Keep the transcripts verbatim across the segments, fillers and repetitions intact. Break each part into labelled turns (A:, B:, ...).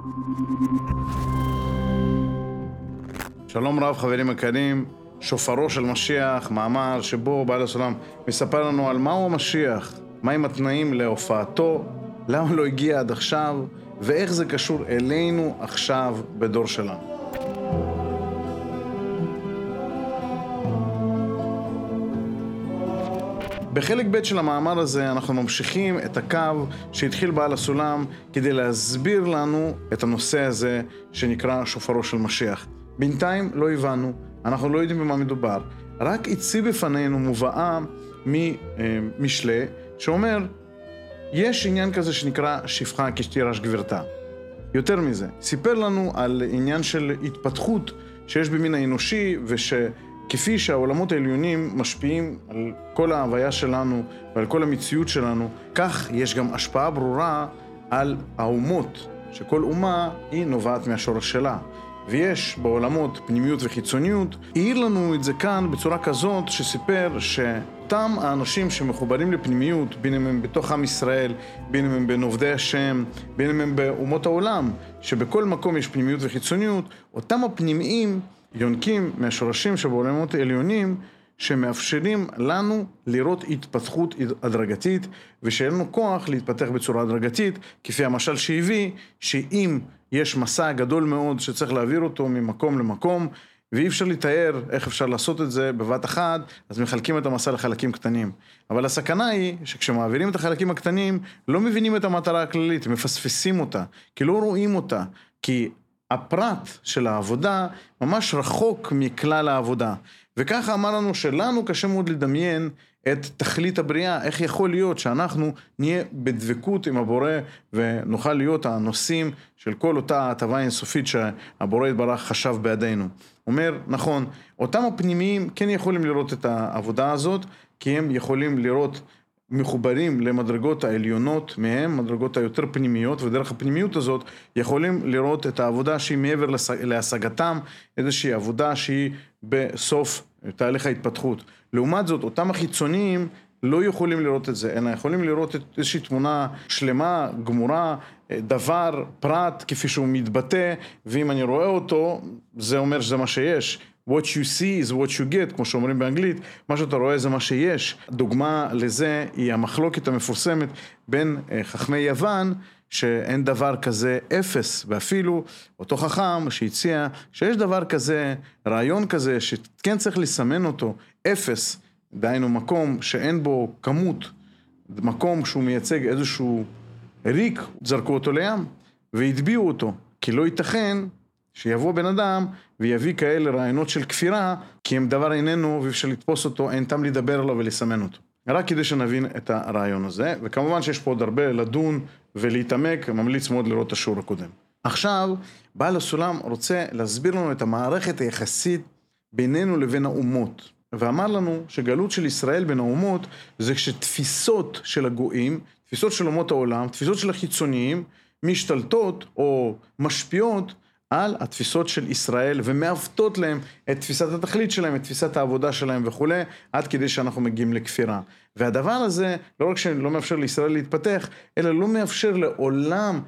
A: שלום רב חברים יקרים, שופרו של משיח, מאמר שבו בעל הסולם מספר לנו על מהו המשיח, מהם התנאים להופעתו, למה לא הגיע עד עכשיו, ואיך זה קשור אלינו עכשיו בדור שלנו. בחלק ב' של המאמר הזה אנחנו ממשיכים את הקו שהתחיל בעל הסולם כדי להסביר לנו את הנושא הזה שנקרא שופרו של משיח. בינתיים לא הבנו, אנחנו לא יודעים במה מדובר, רק הציב בפנינו מובאה ממשלי שאומר, יש עניין כזה שנקרא שפחה כשתירש גברתה. יותר מזה, סיפר לנו על עניין של התפתחות שיש במין האנושי, ושכפי שהעולמות העליונים משפיעים על כל ההוויה שלנו ועל כל המציאות שלנו, כך יש גם השפעה ברורה על האומות, שכל אומה היא נובעת מהשורש שלה. ויש בעולמות פנימיות וחיצוניות, העיר לנו את זה כאן בצורה כזאת שסיפר שאותם האנשים שמחוברים לפנימיות, בין אם הם בתוך עם ישראל, בין אם הם בין עובדי השם, בין אם הם באומות העולם, שבכל מקום יש פנימיות וחיצוניות, אותם הפנימיים יונקים מהשורשים שבעולמות העליונים, שמאפשרים לנו לראות התפתחות הדרגתית, ושיהיה לנו כוח להתפתח בצורה הדרגתית, כפי המשל שהביא, שאם יש מסע גדול מאוד שצריך להעביר אותו ממקום למקום, ואי אפשר לתאר איך אפשר לעשות את זה בבת אחת, אז מחלקים את המסע לחלקים קטנים. אבל הסכנה היא שכשמעבירים את החלקים הקטנים, לא מבינים את המטרה הכללית, מפספסים אותה, כי לא רואים אותה, כי הפרט של העבודה ממש רחוק מכלל העבודה. וככה אמר לנו שלנו קשה מאוד לדמיין את תכלית הבריאה, איך יכול להיות שאנחנו נהיה בדבקות עם הבורא ונוכל להיות הנושאים של כל אותה הטבה אינסופית שהבורא יתברך חשב בידינו. אומר, נכון, אותם הפנימיים כן יכולים לראות את העבודה הזאת, כי הם יכולים לראות מחוברים למדרגות העליונות מהם, מדרגות היותר פנימיות, ודרך הפנימיות הזאת יכולים לראות את העבודה שהיא מעבר להשגתם, איזושהי עבודה שהיא בסוף תהליך ההתפתחות. לעומת זאת, אותם החיצוניים לא יכולים לראות את זה, אלא יכולים לראות את איזושהי תמונה שלמה, גמורה, דבר, פרט, כפי שהוא מתבטא, ואם אני רואה אותו, זה אומר שזה מה שיש. What you see is what you get, כמו שאומרים באנגלית, מה שאתה רואה זה מה שיש. דוגמה לזה היא המחלוקת המפורסמת בין חכמי יוון, שאין דבר כזה אפס, ואפילו אותו חכם שהציע שיש דבר כזה, רעיון כזה, שכן צריך לסמן אותו, אפס, דהיינו מקום שאין בו כמות, מקום שהוא מייצג איזשהו ריק, זרקו אותו לים, והטביעו אותו, כי לא ייתכן שיבוא בן אדם ויביא כאלה רעיונות של כפירה, כי אם דבר איננו ואפשר לתפוס אותו, אין טעם לדבר עליו ולסמן אותו. רק כדי שנבין את הרעיון הזה, וכמובן שיש פה עוד הרבה לדון ולהתעמק, ממליץ מאוד לראות את השיעור הקודם. עכשיו, בעל הסולם רוצה להסביר לנו את המערכת היחסית בינינו לבין האומות, ואמר לנו שגלות של ישראל בין האומות, זה כשתפיסות של הגויים, תפיסות של אומות העולם, תפיסות של החיצוניים, משתלטות או משפיעות על התפיסות של ישראל, ומאבטות להם את תפיסת התכלית שלהם, את תפיסת העבודה שלהם וכו', עד כדי שאנחנו מגיעים לכפירה. והדבר הזה, לא רק שלא מאפשר לישראל להתפתח, אלא לא מאפשר לעולם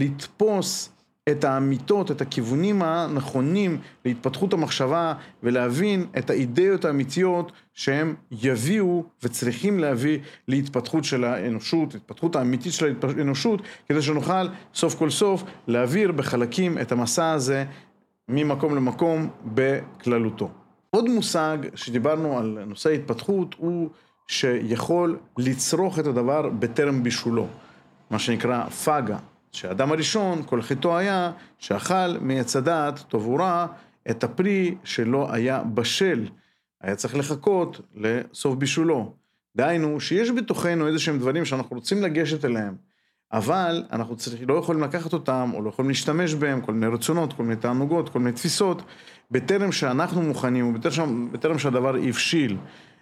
A: לתפוס את האמיתות, את הכיוונים הנכונים להתפתחות המחשבה, ולהבין את האידאות האמיתיות שהם יביאו וצריכים להביא להתפתחות של האנושות, התפתחות האמיתית של האנושות, כדי שנוכל סוף כל סוף להעביר בחלקים את המסע הזה ממקום למקום בכללותו. עוד מושג שדיברנו על נושא ההתפתחות הוא שיכול לצרוך את הדבר בטרם בישולו, מה שנקרא פגה. שהאדם הראשון, כל חטאו היה, שאכל מעץ הדעת טוב ורע את הפרי שלא היה בשל. היה צריך לחכות לסוף בישולו. דהיינו, שיש בתוכנו איזה שהם דברים שאנחנו רוצים לגשת אליהם, אבל אנחנו צריך, לא יכולים לקחת אותם, או לא יכולים להשתמש בהם, כל מיני רצונות, כל מיני תענוגות, כל מיני תפיסות, בטרם שאנחנו מוכנים, ובטרם בטרם שהדבר יבשיל.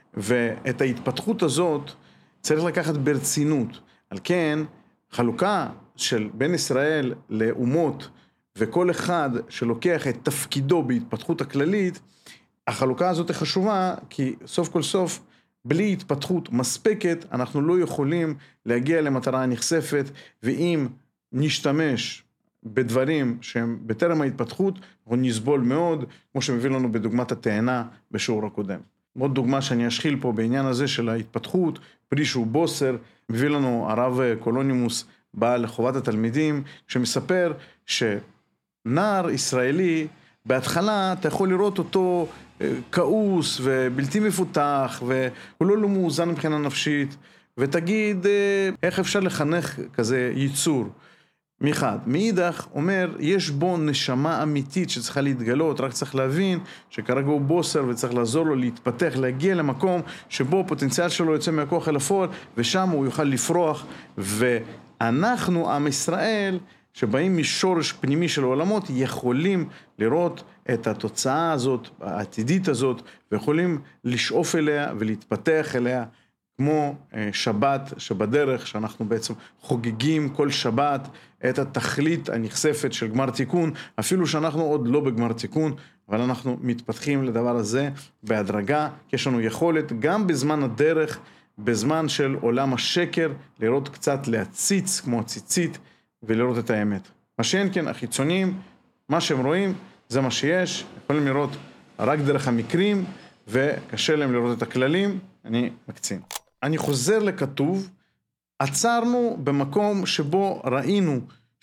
A: ואת ההתפתחות הזאת צריך לקחת ברצינות. על כן, חלוקה של בין ישראל לאומות, וכל אחד שלוקח את תפקידו בהתפתחות הכללית, החלוקה הזאת היא חשובה, כי סוף כל סוף, בלי התפתחות מספקת, אנחנו לא יכולים להגיע למטרה הנחשפת, ואם נשתמש בדברים שהם בטרם ההתפתחות, אנחנו נסבול מאוד, כמו שמביא לנו בדוגמת התאנה בשיעור הקודם. עוד דוגמה שאני אשחיל פה בעניין הזה של ההתפתחות, פרי שהוא בוסר, מביא לנו הרב קולונימוס בעל חובת התלמידים, שמספר שנער ישראלי, בהתחלה אתה יכול לראות אותו כעוס ובלתי מפותח, והוא לא מאוזן מבחינה נפשית, ותגיד איך אפשר לחנך כזה ייצור. מחד, מאידך אומר, יש בו נשמה אמיתית שצריכה להתגלות, רק צריך להבין שכרגע הוא בוסר וצריך לעזור לו להתפתח, להגיע למקום שבו הפוטנציאל שלו יוצא מהכוח אל הפועל, ושם הוא יוכל לפרוח. ואנחנו, עם ישראל, שבאים משורש פנימי של העולמות, יכולים לראות את התוצאה הזאת, העתידית הזאת, ויכולים לשאוף אליה ולהתפתח אליה, כמו שבת שבדרך, שאנחנו בעצם חוגגים כל שבת את התכלית הנכספת של גמר תיקון, אפילו שאנחנו עוד לא בגמר תיקון, אבל אנחנו מתפתחים לדבר הזה בהדרגה, כי יש לנו יכולת גם בזמן הדרך, בזמן של עולם השקר, לראות קצת להציץ כמו הציצית, ולראות את האמת. מה שאין כן, החיצוניים, מה שהם רואים, זה מה שיש, יכולים לראות רק דרך המקרים, וקשה להם לראות את הכללים, אני מקצין. אני חוזר לכתוב, עצרנו במקום שבו ראינו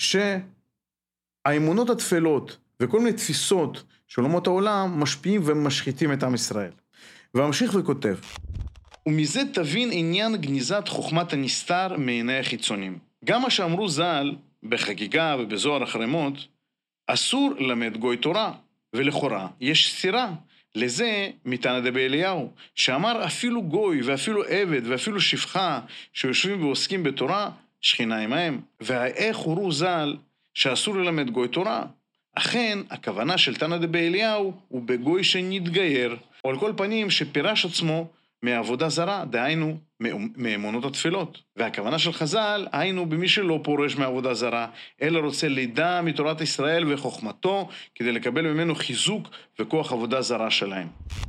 A: שהאמונות התפלות וכל מיני תפיסות של אומות העולם משפיעים ומשחיתים את עם ישראל. והמשיך וכותב, ומזה תבין עניין גניזת חוכמת הנסתר מעיני החיצונים. גם מה שאמרו ז"ל בחגיגה ובזוהר החרמות, אסור ללמד גוי תורה, ולכאורה יש סתירה. לזה מתנא דבאליהו, שאמר אפילו גוי ואפילו עבד ואפילו שפחה שיושבים ועוסקים בתורה, שכינה עמהם. והאיך הורו ז"ל שאסור ללמד גוי תורה? אכן, הכוונה של תנא דבאליהו הוא בגוי שנתגייר, או על כל פנים שפירש עצמו מעבודה זרה, דהיינו מאמונות התפילות. והכוונה של חז"ל היינו במי שלא פורש מעבודה זרה, אלא רוצה לידע מתורת ישראל וחוכמתו, כדי לקבל ממנו חיזוק וכוח עבודה זרה שלהם.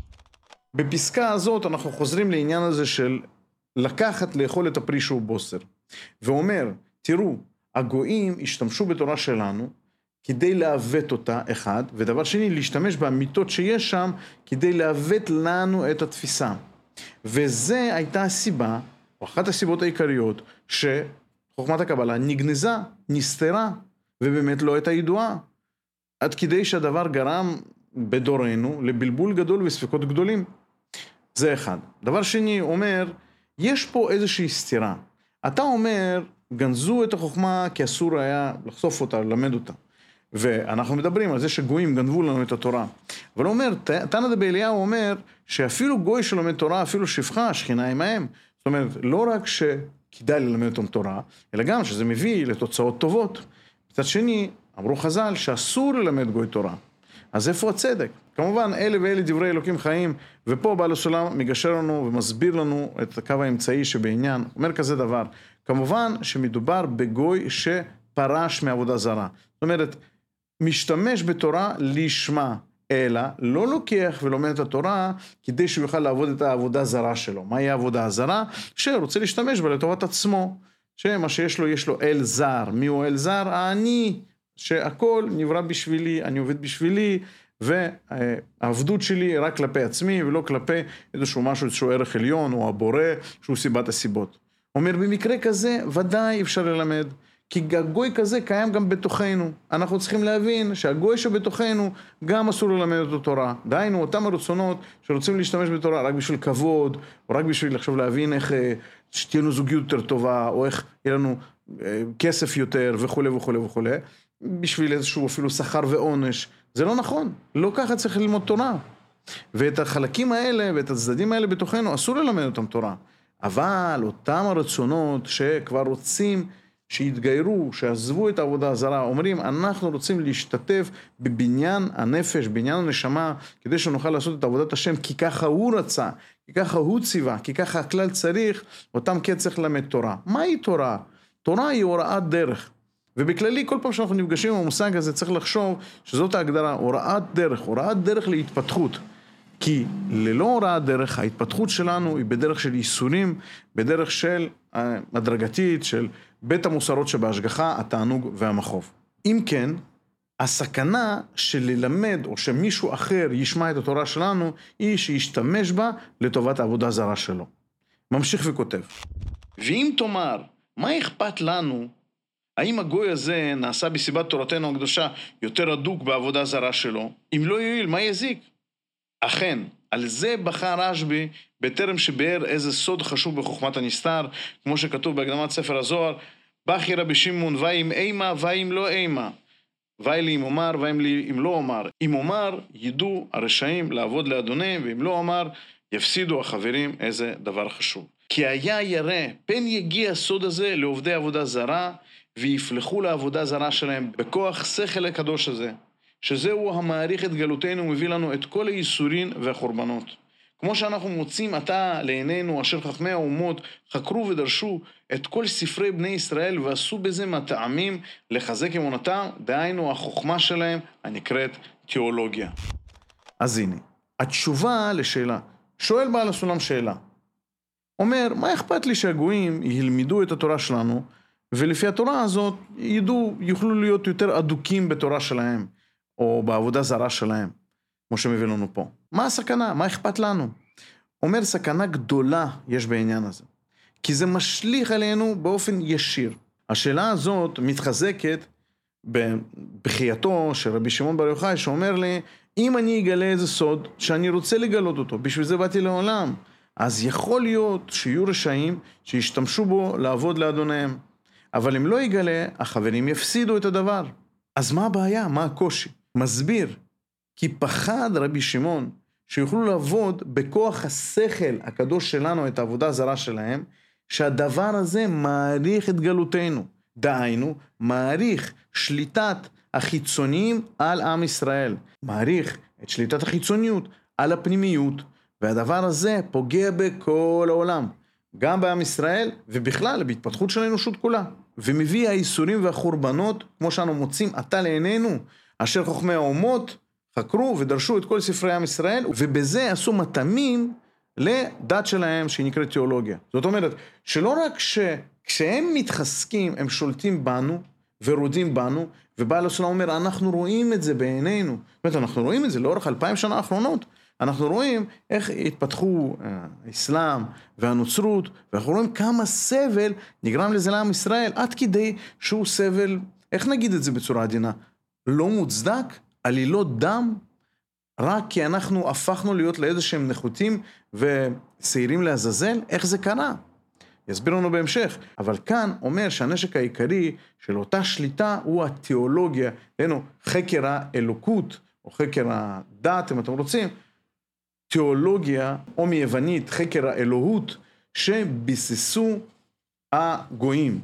A: בפסקה הזאת אנחנו חוזרים לעניין הזה של לקחת לאכול את הפרי שהוא בוסר. ואומר, תראו, הגויים השתמשו בתורה שלנו, כדי לעוות אותה, אחד, ודבר שני, להשתמש באמיתות שיש שם, כדי לעוות לנו את התפיסה. וזה הייתה הסיבה, או אחת הסיבות העיקריות, שחוכמת הקבלה נגנזה, נסתרה, ובאמת לא הייתה ידועה. עד כדי שהדבר גרם בדורנו לבלבול גדול וספקות גדולים. זה אחד. דבר שני אומר, יש פה איזושהי סתירה. אתה אומר, גנזו את החוכמה כי אסור היה לחשוף אותה, ללמד אותה. ואנחנו מדברים על זה שגויים גנבו לנו את התורה. אבל הוא אומר, תנא דבאליהו אומר, שאפילו גוי שלומד תורה, אפילו שפחה, שכינה עמהם. זאת אומרת, לא רק שכדאי ללמד אותם תורה, אלא גם שזה מביא לתוצאות טובות. מצד שני, אמרו חז"ל שאסור ללמד גוי תורה. אז איפה הצדק? כמובן, אלה ואלה דברי אלוקים חיים, ופה בעל הסולם מגשר לנו ומסביר לנו את הקו האמצעי שבעניין. אומר כזה דבר, כמובן שמדובר בגוי שפרש מעבודה זרה. זאת אומרת, משתמש בתורה לשמה, אלא לא לוקח ולומד את התורה כדי שהוא יוכל לעבוד את העבודה זרה שלו. מהי העבודה הזרה? שרוצה להשתמש בה לטובת עצמו, שמה שיש לו, יש לו אל זר. מי הוא אל זר? אני, שהכל נברא בשבילי, אני עובד בשבילי, והעבדות שלי רק כלפי עצמי, ולא כלפי איזשהו משהו, איזשהו ערך עליון, או הבורא, שהוא סיבת הסיבות. אומר, במקרה כזה, ודאי אפשר ללמד. כי הגוי כזה קיים גם בתוכנו. אנחנו צריכים להבין שהגוי שבתוכנו גם אסור ללמד אותו תורה. דהיינו, אותם הרצונות שרוצים להשתמש בתורה רק בשביל כבוד, או רק בשביל עכשיו להבין איך שתהיה לנו זוגיות יותר טובה, או איך יהיה לנו כסף יותר וכו' וכו' וכו', בשביל איזשהו אפילו שכר ועונש. זה לא נכון. לא ככה צריך ללמוד תורה. ואת החלקים האלה ואת הצדדים האלה בתוכנו אסור ללמד אותם תורה. אבל אותם הרצונות שכבר רוצים שהתגיירו, שעזבו את העבודה הזרה, אומרים, אנחנו רוצים להשתתף בבניין הנפש, בבניין הנשמה, כדי שנוכל לעשות את עבודת השם, כי ככה הוא רצה, כי ככה הוא ציווה, כי ככה הכלל צריך, אותם כן צריך ללמד תורה. מהי תורה? תורה היא הוראת דרך. ובכללי, כל פעם שאנחנו נפגשים עם המושג הזה, צריך לחשוב שזאת ההגדרה, הוראת דרך, הוראת דרך להתפתחות. כי ללא הוראת דרך, ההתפתחות שלנו היא בדרך של ייסורים, בדרך של הדרגתית, של בית המוסרות שבהשגחה, התענוג והמחוב. אם כן, הסכנה של ללמד או שמישהו אחר ישמע את התורה שלנו, היא שישתמש בה לטובת העבודה זרה שלו. ממשיך וכותב. ואם תאמר, מה אכפת לנו? האם הגוי הזה נעשה בסיבת תורתנו הקדושה יותר אדוק בעבודה זרה שלו? אם לא יועיל, מה יזיק? אכן, על זה בחר רשב"י בטרם שבאר איזה סוד חשוב בחוכמת הנסתר, כמו שכתוב בהקדמת ספר הזוהר, בכי רבי שמעון ואם אימה ואם לא אימה. ואי לי אם אומר ואם לי אם לא אומר. אם אומר, ידעו הרשעים לעבוד לאדוניהם, ואם לא אומר, יפסידו החברים איזה דבר חשוב. כי היה ירא, פן יגיע הסוד הזה לעובדי עבודה זרה, ויפלחו לעבודה זרה שלהם בכוח שכל הקדוש הזה, שזהו המעריך את גלותנו ומביא לנו את כל הייסורים והחורבנות. כמו שאנחנו מוצאים עתה לעינינו אשר חכמי האומות חקרו ודרשו את כל ספרי בני ישראל ועשו בזה מטעמים לחזק אמונתם, דהיינו החוכמה שלהם הנקראת תיאולוגיה. אז הנה, התשובה לשאלה, שואל בעל הסולם שאלה, אומר, מה אכפת לי שהגויים ילמדו את התורה שלנו, ולפי התורה הזאת ידעו, יוכלו להיות יותר אדוקים בתורה שלהם, או בעבודה זרה שלהם, כמו שמביא לנו פה. מה הסכנה? מה אכפת לנו? אומר, סכנה גדולה יש בעניין הזה, כי זה משליך עלינו באופן ישיר. השאלה הזאת מתחזקת בחייתו של רבי שמעון בר יוחאי, שאומר לי, אם אני אגלה איזה סוד שאני רוצה לגלות אותו, בשביל זה באתי לעולם, אז יכול להיות שיהיו רשעים שישתמשו בו לעבוד לאדוניהם. אבל אם לא יגלה, החברים יפסידו את הדבר. אז מה הבעיה? מה הקושי? מסביר, כי פחד רבי שמעון שיוכלו לעבוד בכוח השכל הקדוש שלנו את העבודה הזרה שלהם, שהדבר הזה מעריך את גלותנו. דהיינו, מעריך שליטת החיצוניים על עם ישראל. מעריך את שליטת החיצוניות על הפנימיות, והדבר הזה פוגע בכל העולם. גם בעם ישראל ובכלל בהתפתחות של האנושות כולה. ומביא האיסורים והחורבנות, כמו שאנו מוצאים עתה לעינינו, אשר חכמי האומות חקרו ודרשו את כל ספרי עם ישראל, ובזה עשו מתאמים לדת שלהם שהיא נקראת תיאולוגיה. זאת אומרת, שלא רק שכשהם מתחזקים, הם שולטים בנו ורודים בנו, ובעל הסולם אומר, אנחנו רואים את זה בעינינו. זאת אומרת, אנחנו רואים את זה לאורך אלפיים שנה האחרונות. אנחנו רואים איך התפתחו האסלאם והנוצרות, ואנחנו רואים כמה סבל נגרם לזה לעם ישראל, עד כדי שהוא סבל, איך נגיד את זה בצורה עדינה, לא מוצדק, עלילות דם, רק כי אנחנו הפכנו להיות לאיזשהם נחותים ושעירים לעזאזל, איך זה קרה? יסביר לנו בהמשך, אבל כאן אומר שהנשק העיקרי של אותה שליטה הוא התיאולוגיה, לנו חקר האלוקות, או חקר הדת, אם אתם רוצים, תיאולוגיה, או מיוונית, חקר האלוהות, שביססו הגויים.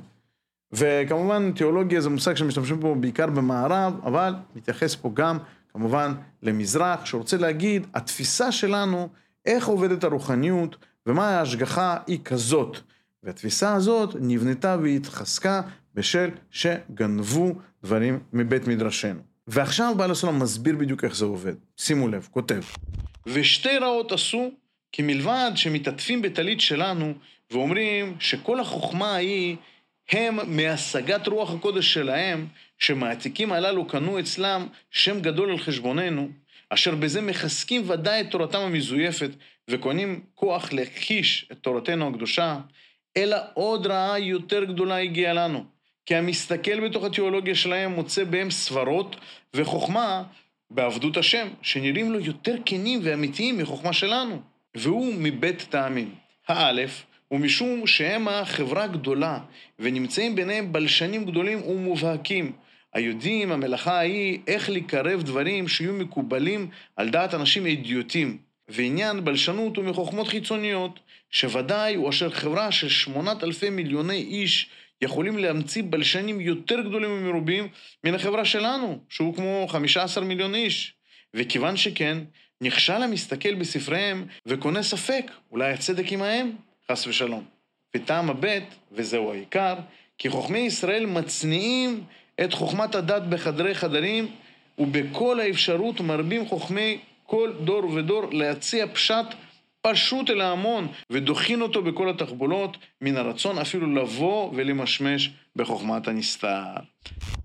A: וכמובן, תיאולוגיה זה מושג שמשתמשים פה בעיקר במערב, אבל מתייחס פה גם, כמובן, למזרח, שרוצה להגיד, התפיסה שלנו, איך עובדת הרוחניות, ומה ההשגחה היא כזאת. והתפיסה הזאת נבנתה והתחזקה בשל שגנבו דברים מבית מדרשנו. ועכשיו בעל הסולם מסביר בדיוק איך זה עובד. שימו לב, כותב. ושתי רעות עשו, כי מלבד שמתעטפים בטלית שלנו, ואומרים שכל החוכמה היא, הם מהשגת רוח הקודש שלהם, שמעתיקים הללו קנו אצלם שם גדול על חשבוננו, אשר בזה מחזקים ודאי את תורתם המזויפת, וקונים כוח להכחיש את תורתנו הקדושה, אלא עוד רעה יותר גדולה הגיעה לנו, כי המסתכל בתוך התיאולוגיה שלהם מוצא בהם סברות וחוכמה בעבדות השם, שנראים לו יותר כנים ואמיתיים מחוכמה שלנו, והוא מבית טעמים. האלף, ומשום שהם החברה גדולה, ונמצאים ביניהם בלשנים גדולים ומובהקים, היודעים המלאכה היא איך לקרב דברים שיהיו מקובלים על דעת אנשים אידיוטים, ועניין בלשנות הוא מחוכמות חיצוניות, שוודאי הוא אשר חברה של שמונת אלפי מיליוני איש יכולים להמציא בלשנים יותר גדולים ומרובים מן החברה שלנו, שהוא כמו חמישה עשר מיליון איש. וכיוון שכן, נכשל המסתכל בספריהם וקונה ספק, אולי הצדק עמהם, חס ושלום. וטעם הבית, וזהו העיקר, כי חוכמי ישראל מצניעים את חוכמת הדת בחדרי חדרים, ובכל האפשרות מרבים חוכמי כל דור ודור להציע פשט פשוט אל ההמון, ודוחין אותו בכל התחבולות, מן הרצון אפילו לבוא ולמשמש בחוכמת הנסתר.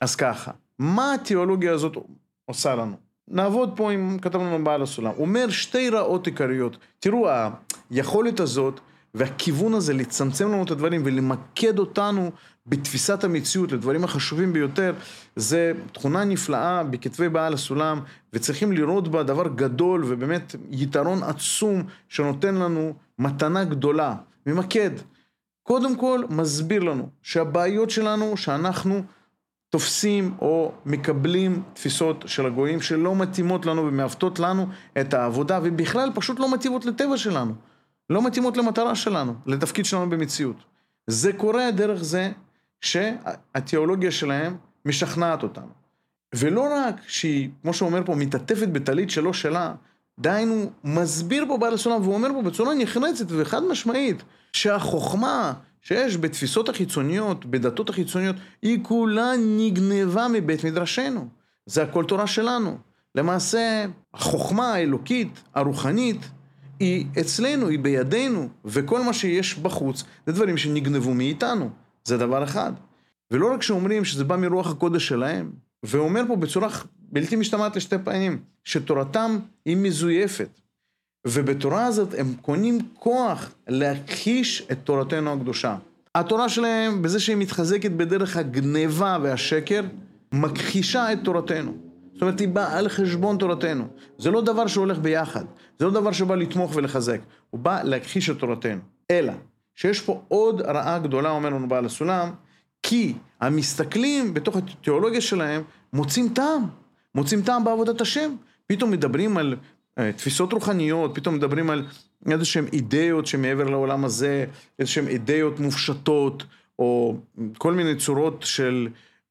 A: אז ככה, מה התיאולוגיה הזאת עושה לנו? נעבוד פה עם, כתב לנו בעל הסולם, הוא אומר שתי רעות עיקריות. תראו, היכולת הזאת והכיוון הזה לצמצם לנו את הדברים ולמקד אותנו בתפיסת המציאות לדברים החשובים ביותר, זה תכונה נפלאה בכתבי בעל הסולם, וצריכים לראות בה דבר גדול ובאמת יתרון עצום שנותן לנו מתנה גדולה. ממקד, קודם כל מסביר לנו שהבעיות שלנו שאנחנו תופסים או מקבלים תפיסות של הגויים שלא מתאימות לנו ומעוותות לנו את העבודה, ובכלל פשוט לא מתאימות לטבע שלנו, לא מתאימות למטרה שלנו, לתפקיד שלנו במציאות. זה קורה דרך זה שהתיאולוגיה שלהם משכנעת אותנו. ולא רק שהיא, כמו שהוא אומר פה, מתעטפת בטלית שלו שלה, דיינו מסביר פה בעל הסולם, והוא אומר פה בצורה נחרצת וחד משמעית, שהחוכמה שיש בתפיסות החיצוניות, בדתות החיצוניות, היא כולה נגנבה מבית מדרשנו. זה הכל תורה שלנו. למעשה, החוכמה האלוקית, הרוחנית, היא אצלנו, היא בידינו, וכל מה שיש בחוץ, זה דברים שנגנבו מאיתנו. זה דבר אחד. ולא רק שאומרים שזה בא מרוח הקודש שלהם, ואומר פה בצורה בלתי משתמעת לשתי פנים, שתורתם היא מזויפת. ובתורה הזאת הם קונים כוח להכחיש את תורתנו הקדושה. התורה שלהם, בזה שהיא מתחזקת בדרך הגניבה והשקר, מכחישה את תורתנו. זאת אומרת, היא באה על חשבון תורתנו. זה לא דבר שהולך ביחד. זה לא דבר שבא לתמוך ולחזק. הוא בא להכחיש את תורתנו. אלא, שיש פה עוד רעה גדולה, אומר לנו בעל הסולם, כי המסתכלים בתוך התיאולוגיה שלהם מוצאים טעם. מוצאים טעם בעבודת השם. פתאום מדברים על תפיסות רוחניות, פתאום מדברים על איזשהם אידאות שמעבר לעולם הזה, איזשהם אידאות מופשטות, או כל מיני צורות של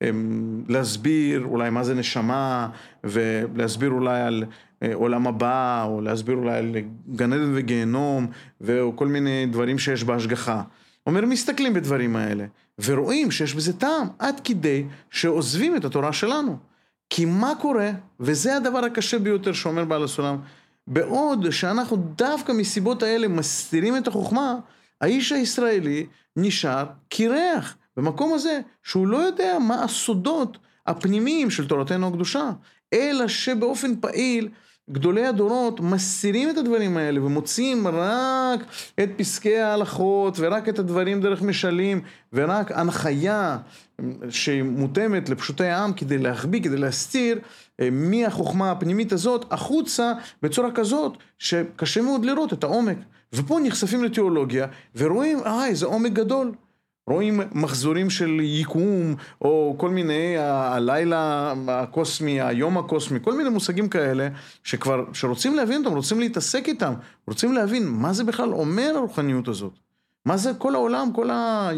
A: להסביר אולי מה זה נשמה, ולהסביר אולי על עולם הבא, או להסביר אולי על גן עדן וגיהנום, וכל מיני דברים שיש בהשגחה. אומר, מסתכלים בדברים האלה, ורואים שיש בזה טעם, עד כדי שעוזבים את התורה שלנו. כי מה קורה, וזה הדבר הקשה ביותר שאומר בעל הסולם, בעוד שאנחנו דווקא מסיבות האלה מסתירים את החוכמה, האיש הישראלי נשאר קירח, במקום הזה שהוא לא יודע מה הסודות הפנימיים של תורתנו הקדושה, אלא שבאופן פעיל גדולי הדורות מסתירים את הדברים האלה ומוצאים רק את פסקי ההלכות ורק את הדברים דרך משלים ורק הנחיה שמותאמת לפשוטי העם כדי להחביא, כדי להסתיר מהחוכמה הפנימית הזאת החוצה בצורה כזאת שקשה מאוד לראות את העומק. ופה נחשפים לתיאולוגיה ורואים, אה, איזה עומק גדול. רואים מחזורים של יקום, או כל מיני, הלילה הקוסמי, היום הקוסמי, כל מיני מושגים כאלה, שכבר, שרוצים להבין אותם, רוצים להתעסק איתם, רוצים להבין מה זה בכלל אומר הרוחניות הזאת. מה זה כל העולם, כל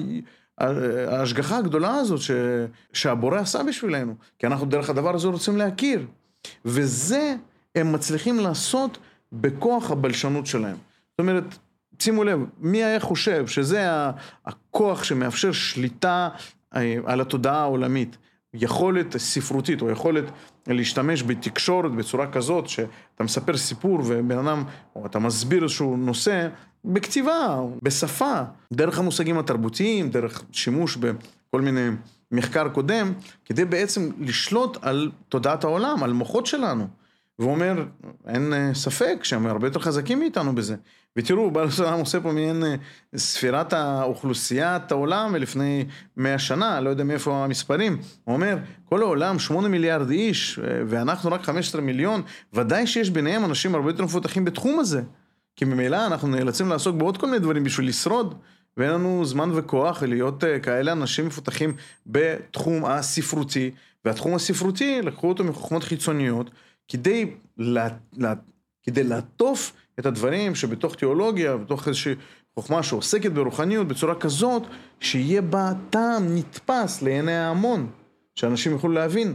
A: ההשגחה הגדולה הזאת, ש, שהבורא עשה בשבילנו. כי אנחנו דרך הדבר הזה רוצים להכיר. וזה הם מצליחים לעשות בכוח הבלשנות שלהם. זאת אומרת, שימו לב, מי היה חושב שזה הכוח שמאפשר שליטה על התודעה העולמית, יכולת ספרותית או יכולת להשתמש בתקשורת בצורה כזאת שאתה מספר סיפור ובן אדם, או אתה מסביר איזשהו נושא בכתיבה, בשפה, דרך המושגים התרבותיים, דרך שימוש בכל מיני מחקר קודם, כדי בעצם לשלוט על תודעת העולם, על מוחות שלנו. והוא אומר, אין ספק שהם הרבה יותר חזקים מאיתנו בזה. ותראו, בעל הסולם עושה פה מעין ספירת האוכלוסיית העולם לפני מאה שנה, לא יודע מאיפה המספרים. הוא אומר, כל העולם שמונה מיליארד איש, ואנחנו רק חמישה עשר מיליון, ודאי שיש ביניהם אנשים הרבה יותר מפותחים בתחום הזה. כי ממילא אנחנו נאלצים לעסוק בעוד כל מיני דברים בשביל לשרוד, ואין לנו זמן וכוח להיות כאלה אנשים מפותחים בתחום הספרותי, והתחום הספרותי לקחו אותו מחוכמות חיצוניות, כדי, לה, לה, כדי לעטוף את הדברים שבתוך תיאולוגיה, בתוך איזושהי חוכמה שעוסקת ברוחניות בצורה כזאת, שיהיה בה טעם נתפס לעיני ההמון, שאנשים יוכלו להבין.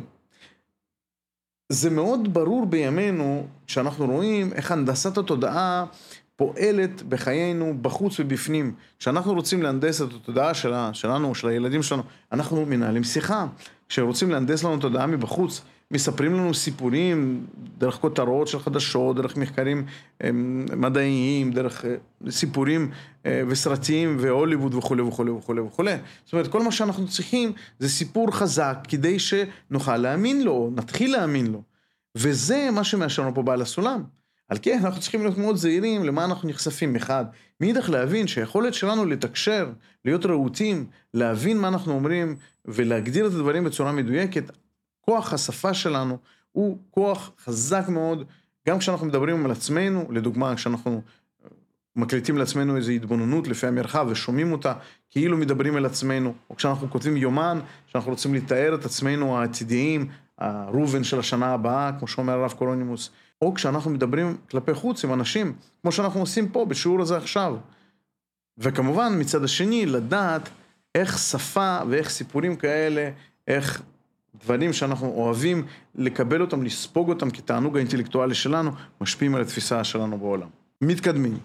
A: זה מאוד ברור בימינו, שאנחנו רואים איך הנדסת התודעה פועלת בחיינו, בחוץ ובפנים. כשאנחנו רוצים להנדס את התודעה שלה, שלנו, של הילדים שלנו, אנחנו מנהלים שיחה. כשרוצים להנדס לנו תודעה מבחוץ, מספרים לנו סיפורים, דרך כותרות של חדשות, דרך מחקרים מדעיים, דרך סיפורים וסרטים והוליווד וכו' וכו' וכו' וכו'. זאת אומרת, כל מה שאנחנו צריכים זה סיפור חזק, כדי שנוכל להאמין לו, נתחיל להאמין לו. וזה מה שמאשר לנו פה בעל הסולם. על כן אנחנו צריכים להיות מאוד זהירים למה אנחנו נחשפים. אחד, מאידך להבין שהיכולת שלנו לתקשר, להיות רהוטים, להבין מה אנחנו אומרים ולהגדיר את הדברים בצורה מדויקת, כוח השפה שלנו הוא כוח חזק מאוד, גם כשאנחנו מדברים על עצמנו, לדוגמה כשאנחנו מקליטים לעצמנו איזו התבוננות לפי המרחב ושומעים אותה כאילו מדברים על עצמנו, או כשאנחנו כותבים יומן, שאנחנו רוצים לתאר את עצמנו העתידיים, הרובן של השנה הבאה, כמו שאומר הרב קורונימוס, או כשאנחנו מדברים כלפי חוץ עם אנשים, כמו שאנחנו עושים פה בשיעור הזה עכשיו. וכמובן מצד השני לדעת איך שפה ואיך סיפורים כאלה, איך דברים שאנחנו אוהבים לקבל אותם, לספוג אותם כתענוג האינטלקטואלי שלנו, משפיעים על התפיסה שלנו בעולם. מתקדמים.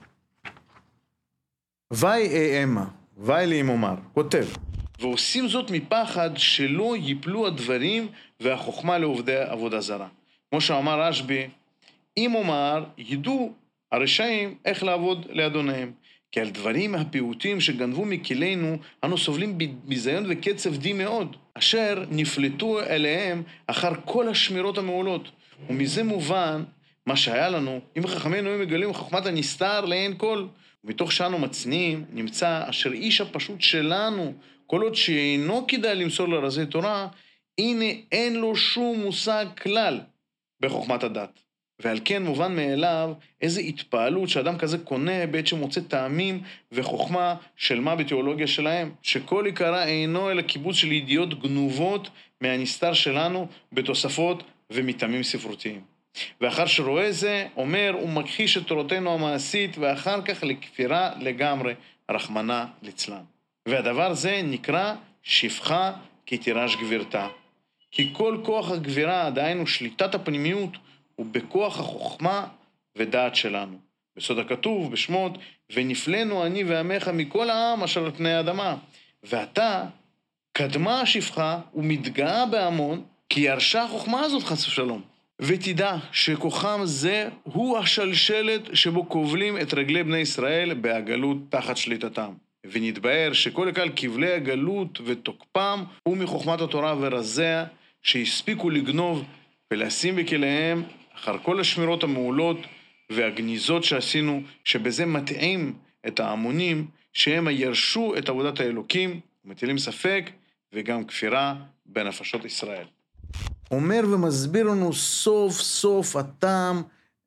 A: ואי אמה, ואי לי אמר, כותב, ועושים זאת מפחד שלא ייפלו הדברים והחוכמה לעובדי עבודה זרה. כמו שאמר רשב"י, אם אומר, ידעו הרשעים איך לעבוד לאדוניהם, כי על דברים הפיוטים שגנבו מכלינו, אנו סובלים ביזיון וקצב די מאוד, אשר נפלטו אליהם אחר כל השמירות המעולות. ומזה מובן מה שהיה לנו, אם חכמינו היו מגלים חוכמת הנסתר לעין כל, ומתוך שאנו מצניעים, נמצא אשר איש הפשוט שלנו, כל עוד שאינו כדאי למסור לרזי תורה, הנה אין לו שום מושג כלל בחוכמת הדת. ועל כן מובן מאליו איזו התפעלות שאדם כזה קונה בעת שמוצא טעמים וחוכמה של מה בתיאולוגיה שלהם, שכל עיקרה אינו אלא קיבוץ של ידיעות גנובות מהנסתר שלנו בתוספות ומטעמים ספרותיים. ואחר שרואה זה, אומר ומכחיש את תורתנו המעשית, ואחר כך לכפירה לגמרי, רחמנה ליצלן. והדבר זה נקרא שפחה כי תירש גבירתה. כי כל כוח הגבירה, דהיינו שליטת הפנימיות, הוא בכוח החוכמה ודעת שלנו. בסוד הכתוב, בשמות, ונפלנו אני ועמך מכל העם אשר על פני האדמה. ואתה, קדמה השפחה ומתגאה בהמון, כי ירשה החוכמה הזאת חס ושלום. ותדע שכוחם זה הוא השלשלת שבו כובלים את רגלי בני ישראל בהגלות תחת שליטתם. ונתבהר שכל הקל כבלי הגלות ותוקפם הוא מחוכמת התורה ורזיה שהספיקו לגנוב ולשים בכליהם אחר כל השמירות המעולות והגניזות שעשינו, שבזה מטעים את ההמונים שהם ירשו את עבודת האלוקים ומטילים ספק וגם כפירה בנפשות ישראל. אומר ומסביר לנו סוף סוף הטעם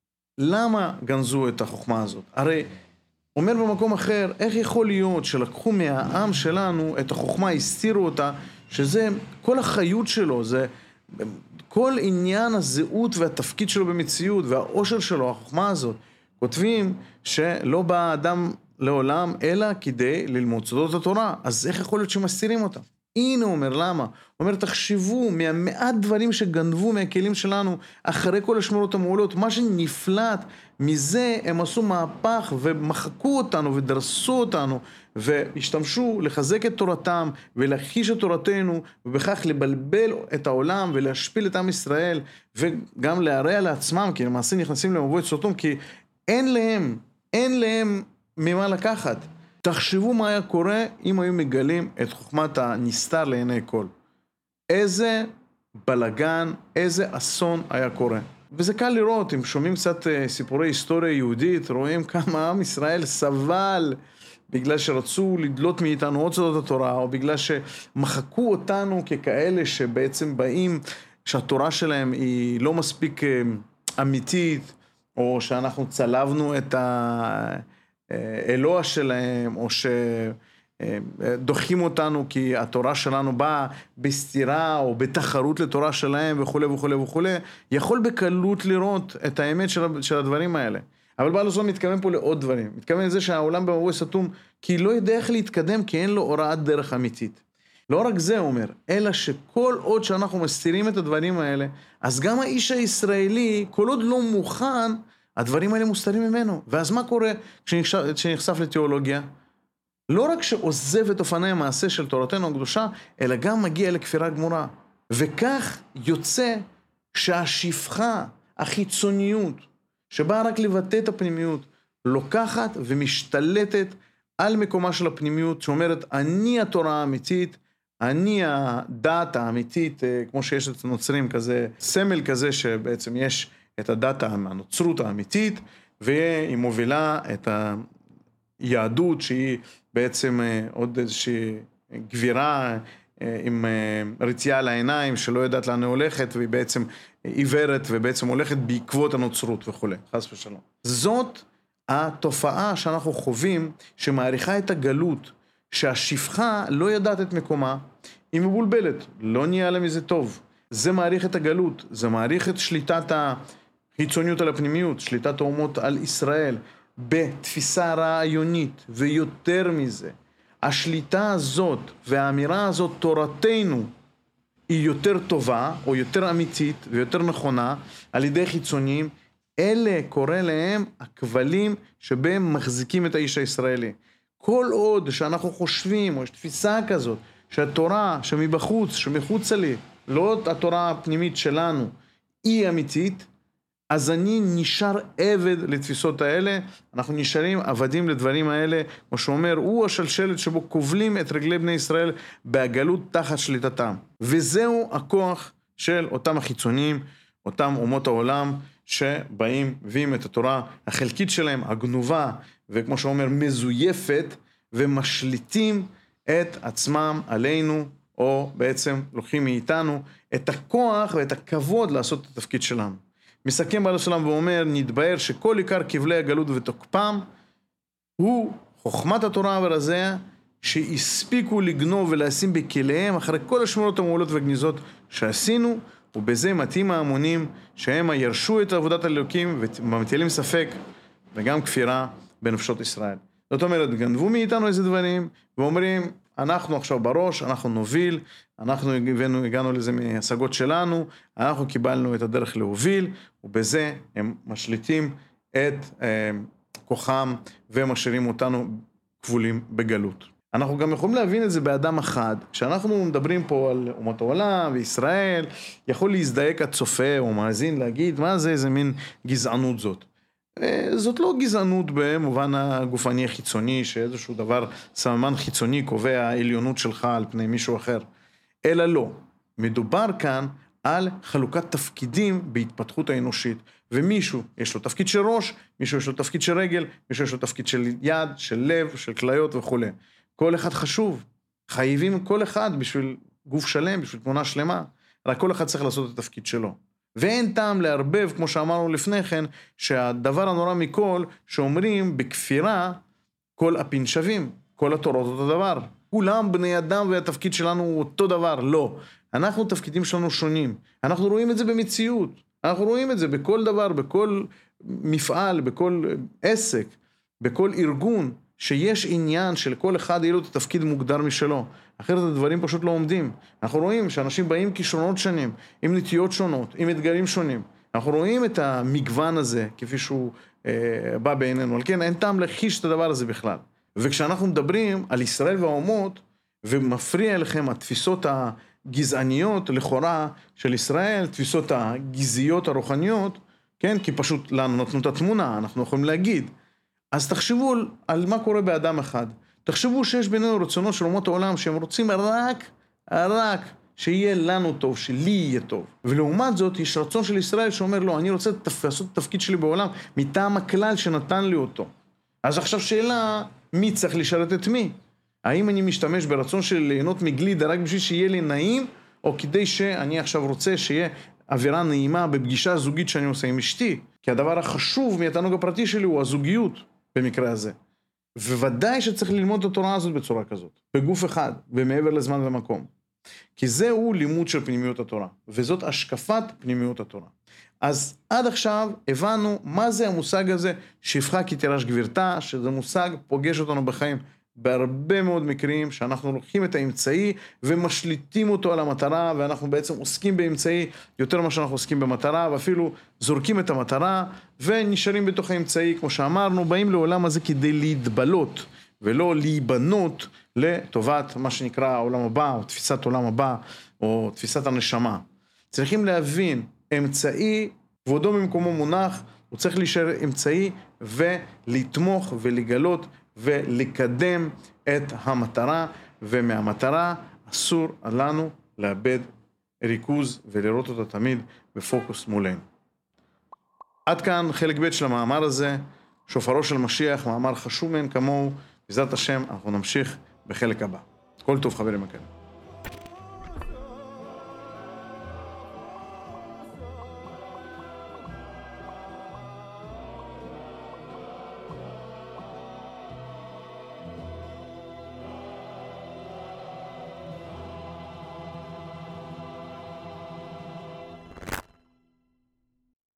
A: למה גנזו את החוכמה הזאת. הרי אומר במקום אחר, איך יכול להיות שלקחו מהעם שלנו את החוכמה, הסתירו אותה, שזה כל החיות שלו, זה כל עניין הזהות והתפקיד שלו במציאות והאושר שלו, החוכמה הזאת. כותבים שלא בא האדם לעולם אלא כדי ללמוד סודות התורה, אז איך יכול להיות שמסתירים אותה? הנה הוא אומר, למה? הוא אומר, תחשבו מהמעט דברים שגנבו מהכלים שלנו אחרי כל השמורות המעולות, מה שנפלט מזה הם עשו מהפך ומחקו אותנו ודרסו אותנו והשתמשו לחזק את תורתם ולהכחיש את תורתנו ובכך לבלבל את העולם ולהשפיל את עם ישראל וגם להרע לעצמם, כי למעשה נכנסים למבוא את סוטום, כי אין להם, אין להם ממה לקחת. תחשבו מה היה קורה אם היו מגלים את חוכמת הנסתר לעיני כל. איזה בלגן, איזה אסון היה קורה. וזה קל לראות, אם שומעים קצת סיפורי היסטוריה יהודית, רואים כמה עם ישראל סבל בגלל שרצו לדלות מאיתנו עוד סודות התורה, או בגלל שמחקו אותנו ככאלה שבעצם באים, שהתורה שלהם היא לא מספיק אמיתית, או שאנחנו צלבנו את ה... אלוה שלהם, או שדוחים אותנו כי התורה שלנו באה בסתירה או בתחרות לתורה שלהם וכו' וכו' וכו', יכול בקלות לראות את האמת של הדברים האלה. אבל בעל הסולם מתכוון פה לעוד דברים. מתכוון לזה שהעולם במבוי סתום, כי לא יודע איך להתקדם, כי אין לו הוראת דרך אמיתית. לא רק זה אומר, אלא שכל עוד שאנחנו מסתירים את הדברים האלה, אז גם האיש הישראלי, כל עוד לא מוכן, הדברים האלה מוסתרים ממנו. ואז מה קורה כשנחשף לתיאולוגיה? לא רק שעוזב את אופני המעשה של תורתנו הקדושה, אלא גם מגיע לכפירה גמורה. וכך יוצא שהשפחה, החיצוניות, שבאה רק לבטא את הפנימיות, לוקחת ומשתלטת על מקומה של הפנימיות, שאומרת, אני התורה האמיתית, אני הדת האמיתית, כמו שיש את הנוצרים כזה, סמל כזה שבעצם יש את הדת, הנוצרות האמיתית, והיא מובילה את היהדות שהיא בעצם עוד איזושהי גבירה עם רצייה על העיניים שלא יודעת לאן הולכת, והיא בעצם עיוורת ובעצם הולכת בעקבות הנוצרות וכו'. חס ושלום. זאת התופעה שאנחנו חווים שמעריכה את הגלות, שהשפחה לא יודעת את מקומה, היא מבולבלת, לא נהיה לה מזה טוב. זה מעריך את הגלות, זה מעריך את שליטת החיצוניות על הפנימיות, שליטת האומות על ישראל, בתפיסה רעיונית, ויותר מזה. השליטה הזאת והאמירה הזאת, תורתנו, היא יותר טובה, או יותר אמיתית, ויותר נכונה, על ידי חיצוניים, אלה קורא להם הכבלים שבהם מחזיקים את האיש הישראלי. כל עוד שאנחנו חושבים, או יש תפיסה כזאת, שהתורה שמבחוץ, שמחוצה לי, לא התורה הפנימית שלנו, היא אמיתית, אז אני נשאר עבד לתפיסות האלה, אנחנו נשארים עבדים לדברים האלה, כמו שאומר, הוא השלשלת שבו כובלים את רגלי בני ישראל בהגלות תחת שליטתם. וזהו הכוח של אותם החיצונים, אותם אומות העולם, שבאים, מביאים את התורה החלקית שלהם, הגנובה, וכמו שאומר, מזויפת, ומשליטים את עצמם עלינו, או בעצם לוקחים מאיתנו את הכוח ואת הכבוד לעשות את התפקיד שלנו. מסכם בעל הסולם ואומר, נתבהר שכל עיקר כבלי הגלות ותוקפם, הוא חוכמת התורה ורזיה, שהספיקו לגנוב ולשים בכליהם, אחרי כל השמורות המעולות והגניזות שעשינו, ובזה מתאים ההמונים, שהם ירשו את עבודת האלוקים, ומטילים ספק, וגם כפירה בנפשות ישראל. זאת אומרת, גנבו מאיתנו איזה דברים, ואומרים, אנחנו עכשיו בראש, אנחנו נוביל, אנחנו הגענו, הגענו לזה מהשגות שלנו, אנחנו קיבלנו את הדרך להוביל, ובזה הם משליטים את אה, כוחם, ומשאירים אותנו כבולים בגלות. אנחנו גם יכולים להבין את זה באדם אחד, כשאנחנו מדברים פה על אומות העולם וישראל, יכול להזדהק הצופה או מאזין להגיד, מה זה איזה מין גזענות זאת? זאת לא גזענות במובן הגופני החיצוני, שאיזשהו דבר, סממן חיצוני קובע העליונות שלך על פני מישהו אחר, אלא לא. מדובר כאן על חלוקת תפקידים בהתפתחות האנושית, ומישהו יש לו תפקיד של ראש, מישהו יש לו תפקיד של רגל, מישהו יש לו תפקיד של יד, של לב, של כליות וכו'. כל אחד חשוב, חייבים כל אחד בשביל גוף שלם, בשביל תמונה שלמה, רק כל אחד צריך לעשות את התפקיד שלו. ואין טעם להרבב, כמו שאמרנו לפני כן, שהדבר הנורא מכל, שאומרים בכפירה, כל הפין שווים, כל התורות אותו דבר. כולם בני אדם והתפקיד שלנו הוא אותו דבר, לא. אנחנו תפקידים שלנו שונים. אנחנו רואים את זה במציאות. אנחנו רואים את זה בכל דבר, בכל מפעל, בכל עסק, בכל ארגון, שיש עניין שלכל אחד יהיה לו את התפקיד מוגדר משלו. אחרת הדברים פשוט לא עומדים. אנחנו רואים שאנשים באים כישרונות שונים, עם נטיות שונות, עם אתגרים שונים. אנחנו רואים את המגוון הזה, כפי שהוא אה, בא בעינינו. על כן, אין טעם להכחיש את הדבר הזה בכלל. וכשאנחנו מדברים על ישראל והאומות, ומפריע לכם התפיסות הגזעניות לכאורה של ישראל, תפיסות הגזעיות הרוחניות, כן? כי פשוט לנו נתנו את התמונה, אנחנו יכולים להגיד. אז תחשבו על מה קורה באדם אחד. תחשבו שיש בינינו רצונות של אומות העולם, שהם רוצים רק, רק שיהיה לנו טוב, שלי יהיה טוב. ולעומת זאת, יש רצון של ישראל שאומר, לא, אני רוצה לעשות את התפקיד שלי בעולם, מטעם הכלל שנתן לי אותו. אז עכשיו שאלה, מי צריך לשרת את מי? האם אני משתמש ברצון של ליהנות מגלידה רק בשביל שיהיה לי נעים, או כדי שאני עכשיו רוצה שיהיה אווירה נעימה בפגישה זוגית שאני עושה עם אשתי? כי הדבר החשוב מהתענוג הפרטי שלי הוא הזוגיות במקרה הזה. וודאי שצריך ללמוד את התורה הזאת בצורה כזאת, בגוף אחד, ומעבר לזמן ומקום. כי זהו לימוד של פנימיות התורה, וזאת השקפת פנימיות התורה. אז עד עכשיו הבנו מה זה המושג הזה, שפחה כי תירש גבירתה, שזה מושג פוגש אותנו בחיים בהרבה מאוד מקרים שאנחנו לוקחים את האמצעי ומשליטים אותו על המטרה, ואנחנו בעצם עוסקים באמצעי יותר ממה שאנחנו עוסקים במטרה, ואפילו זורקים את המטרה ונשארים בתוך האמצעי, כמו שאמרנו, באים לעולם הזה כדי להתבלות ולא להיבנות לטובת מה שנקרא העולם הבא, או תפיסת עולם הבא, או תפיסת הנשמה. צריכים להבין, אמצעי, כבודו ממקומו מונח, הוא צריך להישאר אמצעי ולתמוך ולגלות ולקדם את המטרה, ומהמטרה אסור לנו לאבד ריכוז ולראות אותה תמיד בפוקוס מולנו. עד כאן חלק ב' של המאמר הזה, שופרו של משיח, מאמר חשוב מאין כמוהו. בעזרת השם אנחנו נמשיך בחלק הבא. כל טוב חברים יקרים.